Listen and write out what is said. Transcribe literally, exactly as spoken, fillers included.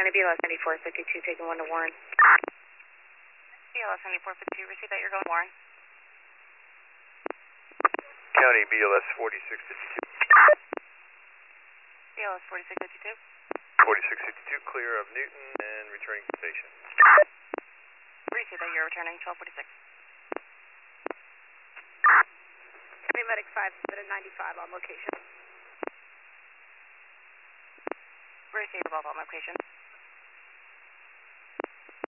County B L S ninety-four fifty-two, taking one to Warren. B L S ninety-four fifty-two, receive that you're going Warren. County B L S forty-six fifty-two. B L S forty-six fifty-two. forty-six fifty-two, clear of Newton and returning to station. Receive that you're returning twelve forty-six. County Medic five, at ninety-five on location. Receive above on location.